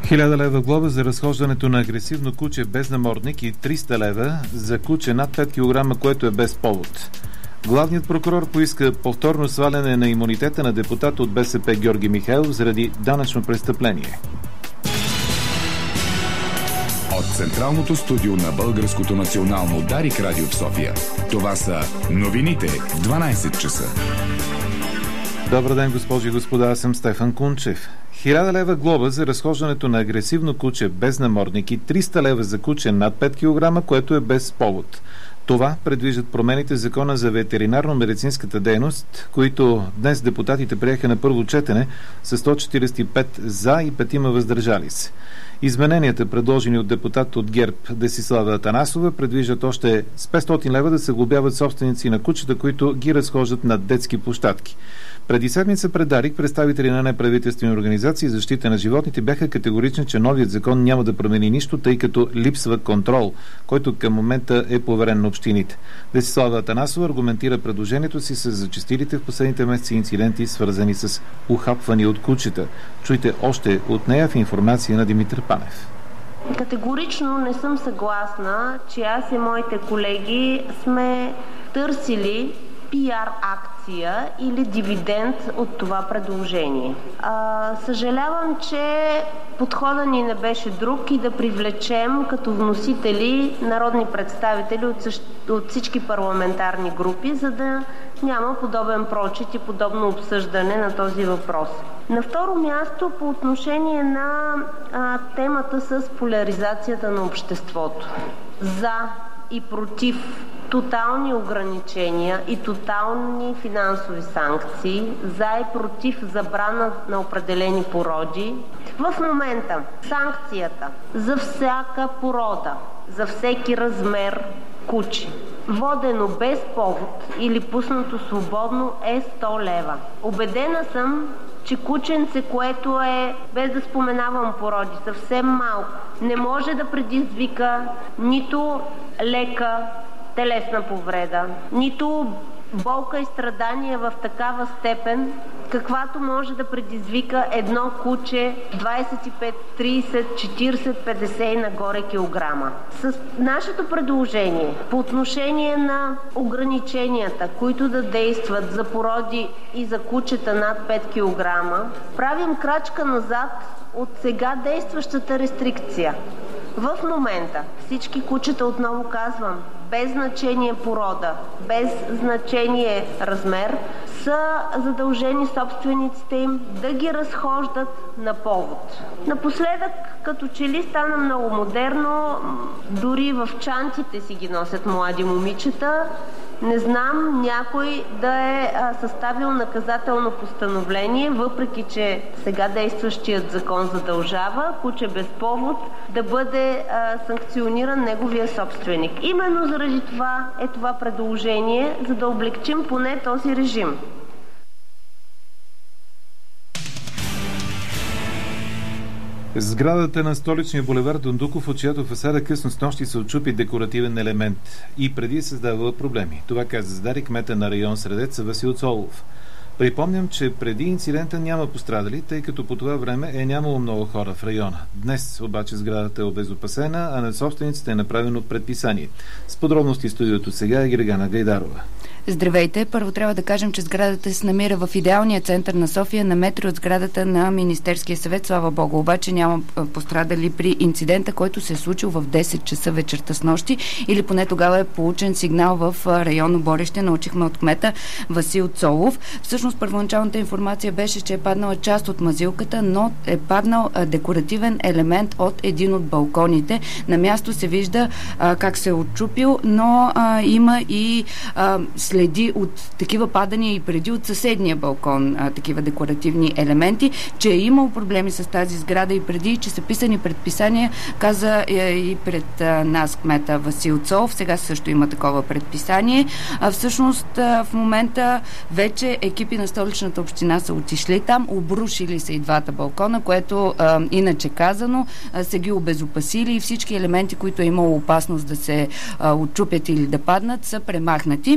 1000 лева глоба за разхождането на агресивно куче без намордник и 300 лева за куче над 5 кг, което е без повод. Главният прокурор поиска повторно сваляне на имунитета на депутат от БСП Георги Михайлов заради данъчно престъпление. От Централното студио на Българското национално Дарик радио в София. Това са новините в 12 часа. Добър ден, госпожи и господа, аз съм Стефан Кунчев. 1000 лева глоба за разхождането на агресивно куче без намордник и 300 лева за куче над 5 кг, което е без повод. Това предвиждат промените в Закона за ветеринарно-медицинската дейност, които днес депутатите приеха на първо четене с 145 за и 5 въздържали се. Измененията, предложени от депутат от ГЕРБ Десислава Атанасова, предвиждат още с 500 лева да се глобяват собственици на кучета, които ги разхождат на детски площадки. Преди седмица пред Дарик представители на неправителствени организации за защита на животните бяха категорични, че новият закон няма да промени нищо, тъй като липсва контрол, който към момента е поверен на общините. Десислава Атанасова аргументира предложението си с зачестилите в последните месеци инциденти, свързани с ухапвани от кучета. Чуйте още от нея в информация на Димитър Панев. Категорично не съм съгласна, че аз и моите колеги сме търсили пиар акция или дивиденд от това предложение. Съжалявам, че подходът ни не беше друг и да привлечем като вносители народни представители от всички парламентарни групи, за да няма подобен прочит и подобно обсъждане на този въпрос. На второ място, по отношение на темата с поляризацията на обществото. За и против тотални ограничения и тотални финансови санкции, за и против забрана на определени породи. В момента санкцията за всяка порода, за всеки размер куче, водено без повод или пуснато свободно, е 100 лева. Убедена съм, че кученце, което е, без да споменавам породи, съвсем малко, не може да предизвика нито лека телесна повреда, нито болка и страдания в такава степен, каквато може да предизвика едно куче 25, 30, 40, 50 и нагоре килограма. С нашето предложение по отношение на ограниченията, които да действат за породи и за кучета над 5 килограма, правим крачка назад от сега действащата рестрикция. В момента всички кучета, отново казвам, без значение порода, без значение размер, са задължени собствениците им да ги разхождат на повод. Напоследък, като че ли стана много модерно, дори в чантите си ги носят млади момичета. Не знам някой да е съставил наказателно постановление, въпреки че сега действащият закон задължава куче без повод да бъде санкциониран неговия собственик. Именно заради това е това предложение, за да облегчим поне този режим. Сградата на столичния булевард Дондуков, от чиято фасада късно снощи се отчупи декоративен елемент и преди създавала проблеми. Това каза за Дарик кмета на район Средец Васил Цолов. Припомням, че преди инцидента няма пострадали, тъй като по това време е нямало много хора в района. Днес обаче сградата е обезопасена, а на собствениците е направено предписание. С подробности в студиото сега е Гергана Гайдарова. Здравейте! Първо трябва да кажем, че сградата се намира в идеалния център на София, на метро от сградата на Министерския съвет. Слава Богу, обаче няма пострадали при инцидента, който се е случил в 10 часа вечерта с нощи, или поне тогава е получен сигнал в районно Борище. Научихме от кмета Васил Цолов. Всъщност първоначалната информация беше, че е паднала част от мазилката, но е паднал декоративен елемент от един от балконите. На място се вижда как се е отчупил, но има и следи от такива падания и преди от съседния балкон, такива декоративни елементи, че е имал проблеми с тази сграда и преди, че са писани предписания, каза и пред нас кмета Васил Цолов. Сега също има такова предписание. Всъщност в момента вече екипи на Столичната община са отишли там, обрушили са и двата балкона, което иначе казано са ги обезопасили и всички елементи, които е имало опасност да се отчупят или да паднат, са премахнати.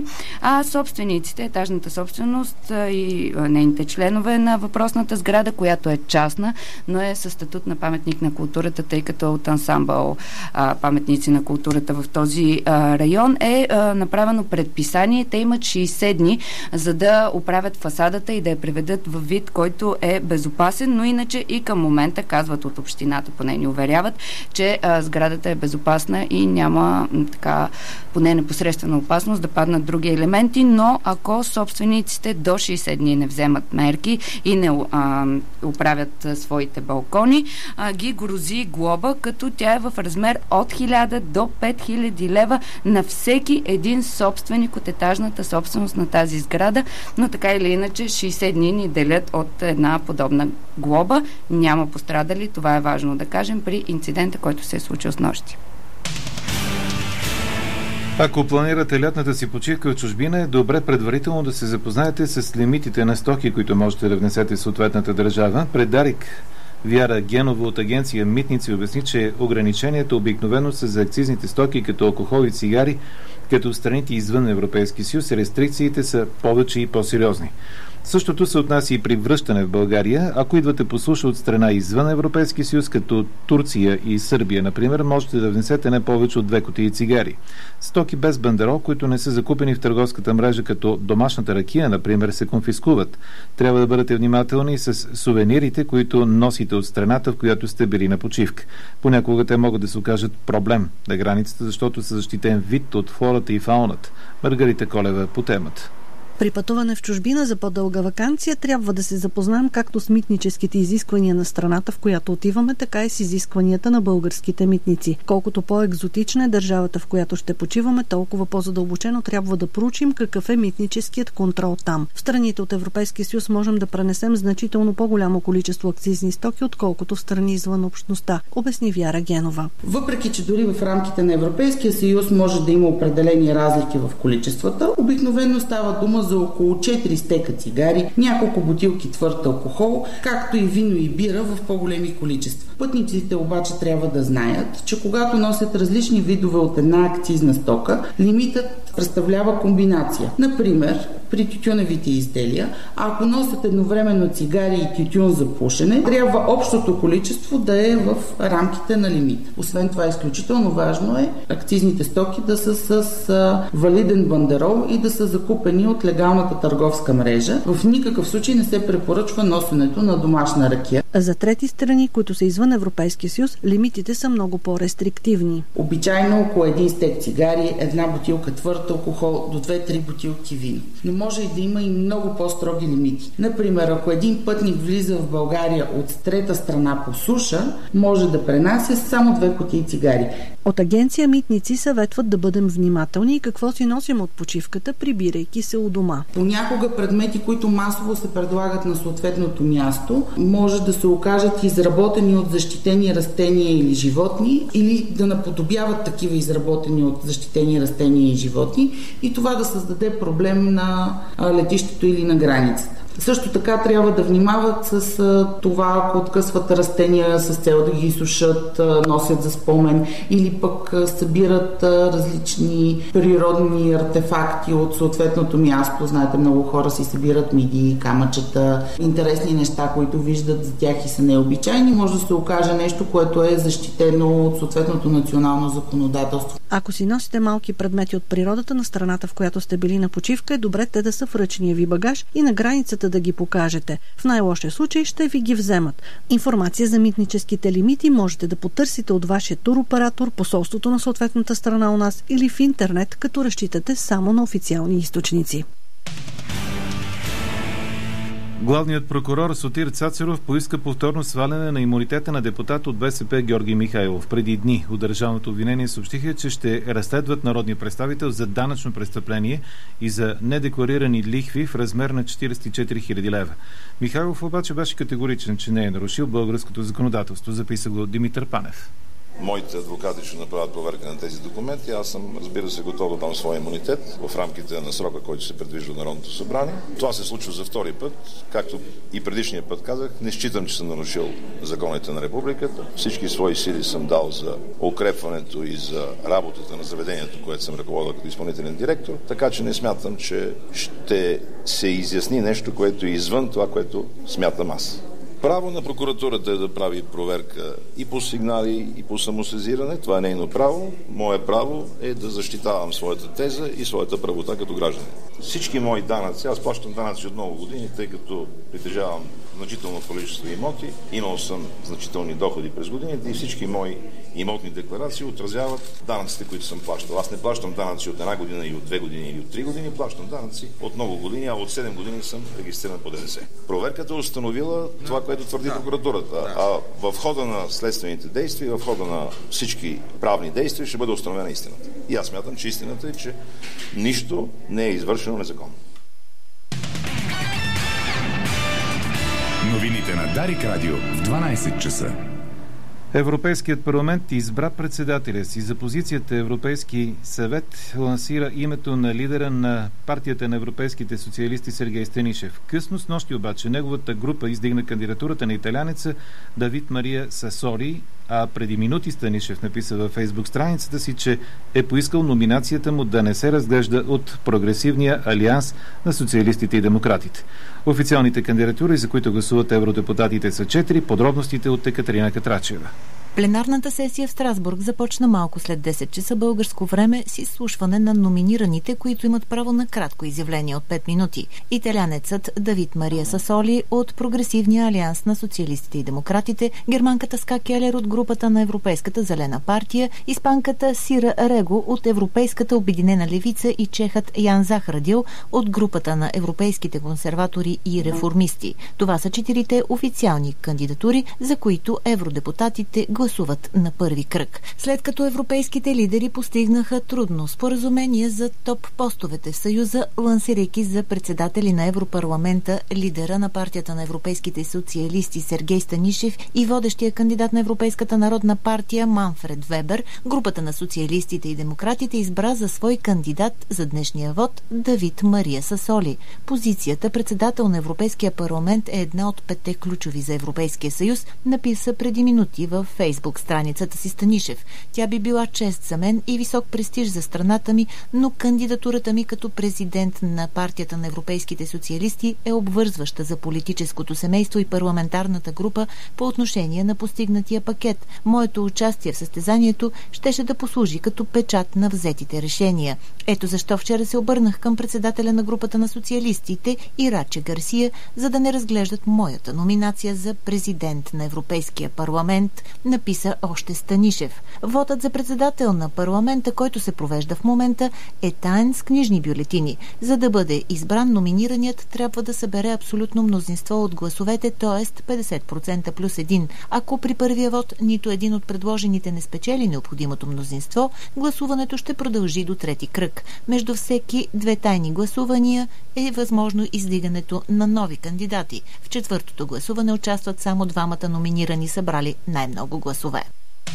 а собствениците, етажната собственост и нейните членове на въпросната сграда, която е частна, но е със статут на паметник на културата, тъй като от ансамбъл паметници на културата в този район е направено предписание. Те имат 60 дни, за да оправят фасадата и да я приведат в вид, който е безопасен, но иначе и към момента, казват от общината, поне ни уверяват, че сградата е безопасна и няма така поне непосредствена опасност да паднат други елементи, но ако собствениците до 60 дни не вземат мерки и не оправят своите балкони, ги грози глоба, като тя е в размер от 1000 до 5000 лева на всеки един собственик от етажната собственост на тази сграда, но така или иначе 60 дни ни делят от една подобна глоба. Няма пострадали, това е важно да кажем, при инцидента, който се е случил с нощи. Ако планирате лятната си почивка в чужбина, е добре предварително да се запознаете с лимитите на стоки, които можете да внесете в съответната държава. Пред Дарик Вяра Генова от агенция Митници обясни, че ограниченията обикновено са за акцизните стоки като алкохол и цигари, като в страните извън Европейски съюз рестрикциите са повече и по-сериозни. Същото се отнася и при връщане в България. Ако идвате по суша от страна извън Европейски съюз, като Турция и Сърбия, например, можете да внесете не повече от 2 кутии цигари. Стоки без бандерол, които не са закупени в търговската мрежа, като домашната ракия, например, се конфискуват. Трябва да бъдете внимателни с сувенирите, които носите от страната, в която сте били на почивка. Понякога те могат да се окажат проблем на границата, защото са защитен вид от флората и фауната. Маргарита Колева по темата. При пътуване в чужбина за по-дълга ваканция трябва да се запознаем както с митническите изисквания на страната, в която отиваме, така и с изискванията на българските митници. Колкото по-екзотична е държавата, в която ще почиваме, толкова по-задълбочено трябва да проучим какъв е митническият контрол там. В страните от Европейския съюз можем да пренесем значително по-голямо количество акцизни стоки, отколкото в страни извън общността, обясни Вяра Генова. Въпреки че дори в рамките на Европейския съюз може да има определени разлики в количествата, обикновено става дума за около 4 стека цигари, няколко бутилки твърд алкохол, както и вино и бира в по-големи количества. Пътниците обаче трябва да знаят, че когато носят различни видове от една акцизна стока, лимитът представлява комбинация. Например, при тютюневите изделия, ако носят едновременно цигари и тютюн за пушене, трябва общото количество да е в рамките на лимит. Освен това, изключително важно е акцизните стоки да са с валиден бандерол и да са закупени от легалната търговска мрежа. В никакъв случай не се препоръчва носенето на домашна ракия. За трети страни, които са извън Европейския съюз, лимитите са много по-рестриктивни. Обичайно около 1 стек цигари, 1 бутилка твърд алкохол, до 2-3 бутилки вино. Но може и да има и много по-строги лимити. Например, ако един пътник влиза в България от трета страна по суша, може да пренася само 2 кутии цигари. От агенция Митници съветват да бъдем внимателни и какво си носим от почивката, прибирайки се у дома. Понякога предмети, които масово се предлагат на съответното място, може да се окажат изработени от защитени растения или животни, или да наподобяват такива изработени от защитени растения и животни, и това да създаде проблем на летището или на границата. Също така трябва да внимават с това, ако откъсват растения с цел да ги сушат, носят за спомен или пък събират различни природни артефакти от съответното място. Знаете, много хора си събират мидии, камъчета, интересни неща, които виждат за тях и са необичайни. Може да се окаже нещо, което е защитено от съответното национално законодателство. Ако си носите малки предмети от природата на страната, в която сте били на почивка, е добре те да са в ръчния ви багаж и на границата да ги покажете. В най-лошия случай ще ви ги вземат. Информация за митническите лимити можете да потърсите от вашия туроператор, посолството на съответната страна у нас или в интернет, като разчитате само на официални източници. Главният прокурор Сотир Цацаров поиска повторно сваляне на имунитета на депутат от БСП Георги Михайлов. Преди дни от държавното обвинение съобщиха, че ще разследват народния представител за данъчно престъпление и за недекларирани лихви в размер на 44 000 лева. Михайлов обаче беше категоричен, че не е нарушил българското законодателство, записа го Димитър Панев. моите адвокати ще направят проверка на тези документи. Аз съм, разбира се, готов да дам своя имунитет в рамките на срока, който се предвижда от Народното събрание. Това се случва за втори път. Както и предишния път казах, не считам, че съм нарушил законите на републиката. Всички свои сили съм дал за укрепването и за работата на заведението, което съм ръководил като изпълнителен директор, така че не смятам, че ще се изясни нещо, което е извън това, което смятам аз. Право на прокуратурата е да прави проверка и по сигнали, и по самосезиране. Това е нейно право. Мое право е да защитавам своята теза и своята правота като гражданин. Всички мои данъци, аз плащам данъци от много години, тъй като притежавам значително количество имоти, имал съм значителни доходи през годините и всички мои имотни декларации отразяват данъците, които съм плащал. Аз не плащам данъци от една година и от 2 години или от 3 години, плащам данъци от много години, а от 7 години съм регистриран по ДДС. Проверката е установила това, което твърди прокуратурата, а в хода на следствените действия, в хода на всички правни действия ще бъде установена истината. И аз смятам, че истината е, че нищо не е извършено незаконно. Новините на Дарик Радио в 12 часа. Европейският парламент избра председателя си. За позицията Европейски съвет лансира името на лидера на партията на европейските социалисти Сергей Станишев. Късно с нощи обаче неговата група издигна кандидатурата на италянеца Давид Мария Сасоли, а преди минути Станишев написа във Фейсбук страницата си, че е поискал номинацията му да не се разглежда от Прогресивния алианс на социалистите и демократите. Официалните кандидатури, за които гласуват евродепутатите, са 4. Подробностите от Екатерина Катрачева. Пленарната сесия в Страсбург започна малко след 10 часа българско време с изслушване на номинираните, които имат право на кратко изявление от 5 минути. Италянецът Давид Мария Сасоли от Прогресивния алианс на социалистите и демократите, германката Ска Келер от групата на Европейската зелена партия, испанката Сира Рего от Европейската обединена левица и чехът Ян Захрадил от групата на европейските консерватори и реформисти. Това са 4 официални кандидатури, за които евродепутатите гласуват на първи кръг. След като европейските лидери постигнаха трудно споразумение за топ постовете в Съюза, лансирайки за председатели на Европарламента лидера на партията на европейските социалисти Сергей Станишев и водещия кандидат на Европейската народна партия Манфред Вебер, групата на социалистите и демократите избра за свой кандидат за днешния вод Давид Мария Сасоли. Позицията председател на Европейския парламент е една от 5 ключови за Европейския съюз, написа преди минути в Фейсбук страницата си Станишев. Тя би била чест за мен и висок престиж за страната ми, но кандидатурата ми като президент на партията на европейските социалисти е обвързваща за политическото семейство и парламентарната група по отношение на постигнатия пакет. Моето участие в състезанието щеше да послужи като печат на взетите решения. Ето защо вчера се обърнах към председателя на групата на социалистите Ираче Гарсия, за да не разглеждат моята номинация за президент на Европейския парламент, написа още Станишев. Вотът за председател на парламента, който се провежда в момента, е таен с книжни бюлетини. За да бъде избран, номинираният трябва да събере абсолютно мнозинство от гласовете, т.е. 50% плюс 1. Ако при първия вот нито един от предложените не спечели необходимото мнозинство, гласуването ще продължи до трети кръг. Между всеки 2 тайни гласувания е възможно издигането на нови кандидати. В четвъртото гласуване участват само 2 номинирани, събрали най-много гласове.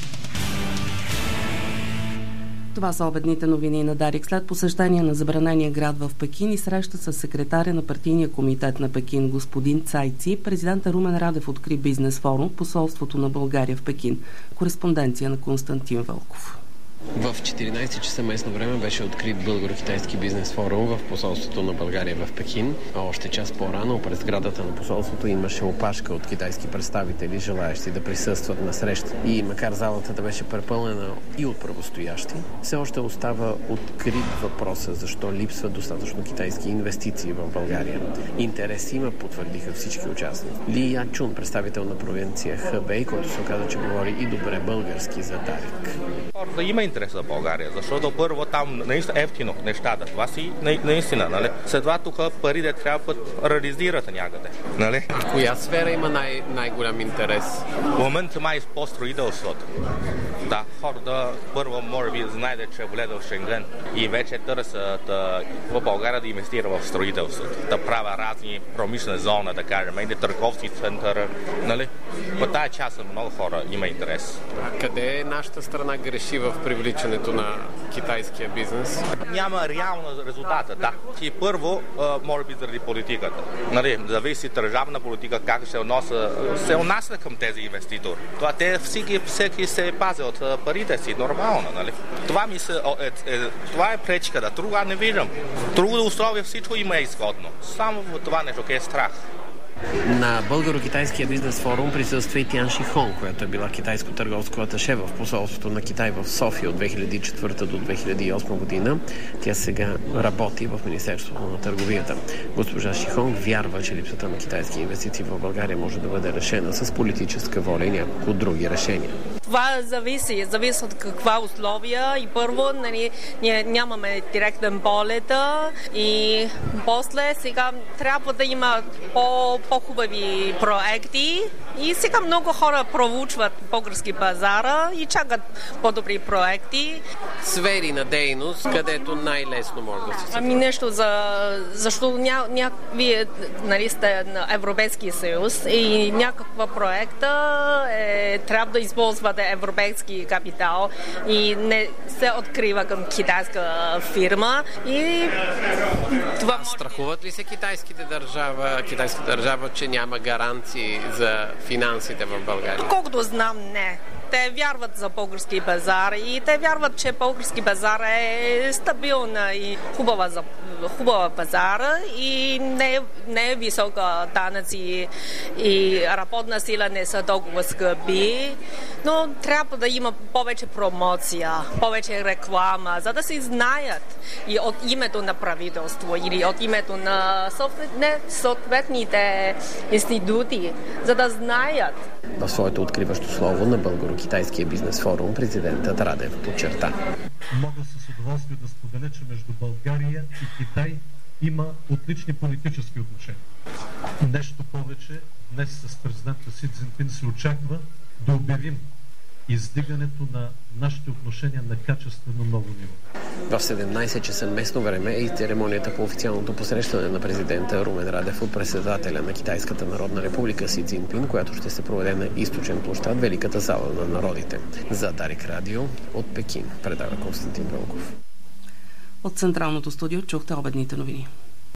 Това са обедните новини на Дарик. След посещение на забранения град в Пекин и среща с секретаря на партийния комитет на Пекин господин Цай Ци, президента Румен Радев откри бизнес форум в посолството на България в Пекин. Кореспонденция на Константин Вълков. В 14 часа местно време беше открит българо-китайски бизнес форум в посолството на България в Пекин. А още час по-рано пред сградата на посолството имаше опашка от китайски представители, желаещи да присъстват на среща. И макар залата да беше препълнена и от правостоящи, все още остава открит въпроса защо липсват достатъчно китайски инвестиции в България. Интерес има, потвърдиха всички участници. Ли Ячун, представител на провинция Хэбэй, който се оказа, че говори и добре български за Дарик. интерес за България, защото първо там наистина ефтино нещата. Това си наистина, нали? След това тук парите трябва да реализират някъде, нали? Коя сфера има най-голям интерес? В момента май по строителството. Да, хората първо може би знаете, че влезе в Шенген и вече търсят в България да инвестира в строителството, да правя разни промишлени зони, да кажем, или търговски център, нали? По тази част много хора има интерес. Къде нашата страна греши в привличането на китайския бизнес? Няма реално резултата, да. И първо, може би заради политиката. Нали, зависи държавна политика, как се отнася към тези инвеститори. Това те всеки се пази от парите си, нормално, нали? Това е пречката, друга не виждам. Друго условие всичко има изгодно. Само в това нещо е страх. На българо-китайския бизнес форум присъства и Тян Шихон, която е била китайско-търговско аташе в посолството на Китай в София от 2004 до 2008 година. Тя сега работи в Министерството на търговията. Госпожа Шихон вярва, че липсата на китайски инвестиции в България може да бъде решена с политическа воля и няколко други решения. Това зависи от каква условия и първо ние нямаме директен полет и после сега трябва да има по-хубави проекти и сега много хора проучват български пазара и чакат по-добри проекти. Сфери на дейност, където най-лесно може да се сътрудничи. Нещо защото вие сте на Европейския съюз и някаква проекта трябва да използвате европейски капитал и не се открива към китайска фирма и това страхуват ли се китайската държава, че няма гаранции за финансите в България? Колкото знам, не. Те вярват за български пазар и те вярват, че български пазар е стабилна и хубава пазара и не е висока данъци и работна сила не са толкова скъпи, но трябва да има повече промоция, повече реклама, за да се знаят и от името на правителство или от името на съответните институти, за да знаят. В своето откриващо слово на българо-китайския бизнес форум президентът Радев подчерта. Мога с удоволствие да споделя, че между България и Китай има отлични политически отношения. Нещо повече, днес с президента Си Цзинпин се очаква да обявим издигането на нашите отношения на качествено ново ниво. В 17 часа местно време е и церемонията по официалното посрещане на президента Румен Радев от председателя на Китайската народна република Си Цзинпин, която ще се проведе на източен площад Великата зала на народите. За Дарик Радио от Пекин предава Константин Вълков. От Централното студио чухте обедните новини.